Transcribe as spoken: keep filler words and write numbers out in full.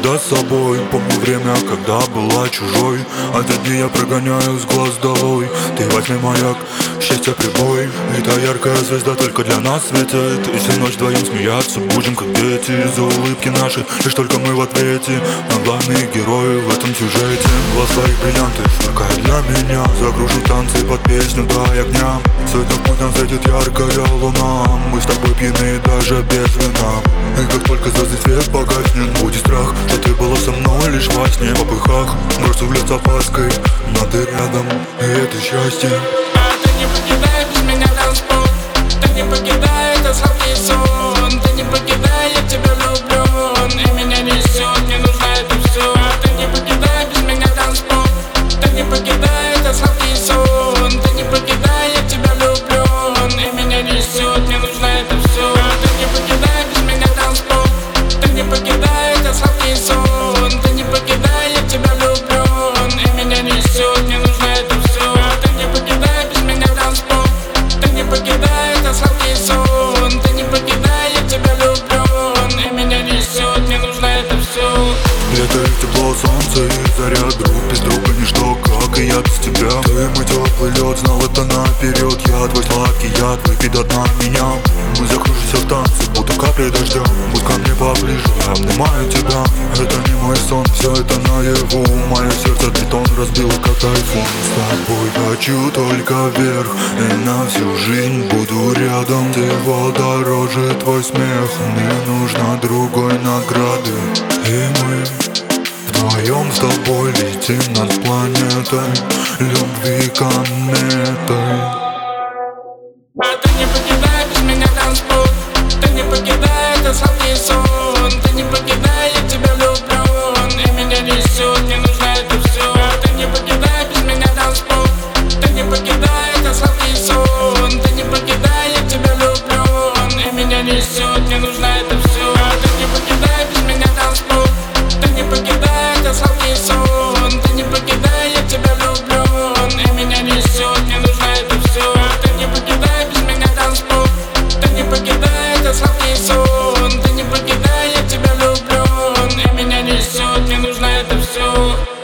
всегда с собой. Помню время, когда была чужой, а эти дни я прогоняю с глаз долой. Ты возьми маяк, счастье прибой, и та яркая звезда только для нас светит. И всю ночь вдвоем смеяться будем, как дети. За улыбки наши, лишь только мы в ответе. Но главные герои в этом сюжете. Глаз твоих бриллианты сверкают для меня. Закружу танцы под песню «Дай огня». Сегодня в путь нам зайдет яркая луна. Мы с тобой пьяны даже без вина. И как только звездный свет погаснет, будет страх, что ты была со мной лишь во сне. В попыхах бросу в лед с опаской, но ты рядом, и это счастье. А ты не покидай без меня танцпол. Ты не покидай, это сладкий сон. Ты не покидай, я тебя влюблен, и меня несет, мне нужно это все. А ты не покидай без меня танцпол. Ты не покидай, это сладкий сон. Ты не покидай, я тебя влюблен, и меня несет, мне нужно это все. А ты не покидай без меня танцпол. Ты не покидай, это сладкий сон. Ты не покидай, я тебя влюблен, и меня несет, мне нужно это все. А ты не покидай без меня танцпол. Ты не покидай, это сладкий сон. Ты не покидай, я тебя влюблен, и меня несет, мне нужно это все. Лето и тепло, солнце и заря. Друг без друга ничто, как и я без тебя. Ты мой теплый лед, знал это наперед. Я твой сладкий яд, выпей до дна меня. Мы закружимся в танце, будто капли дождя. Будь ко мне поближе, я обнимаю тебя. Это не мой сон, все это наяву. Мое сердце бетон разбило, как тайфун. С тобой хочу только вверх, и на всю жизнь буду рядом. Всего дороже твой смех, мне нужно другой награды. И мы вдвоем с тобой летим над планетой любви кометой. А ты не покидай без меня танцпол. Ты не покидай, это сладкий сон. Ты не покидай, я тебя влюблен, и меня несет, мне нужно это все. А ты не покидай без меня танцпол. Ты не покидай, это сладкий сон. Ты не покидай, я тебя влюблен, и меня несет, мне нужно это все. А ты не покидай без меня танцпол. Ты не покидай, это сладкий сон. Ты не покидай, я тебя влюблен, и меня несет, мне нужно это все. А ты не покидай без меня танцпол. Ты не покидай, это сладкий сон. Ты не покидай, я тебя влюблен, и меня несет, мне нужно это все.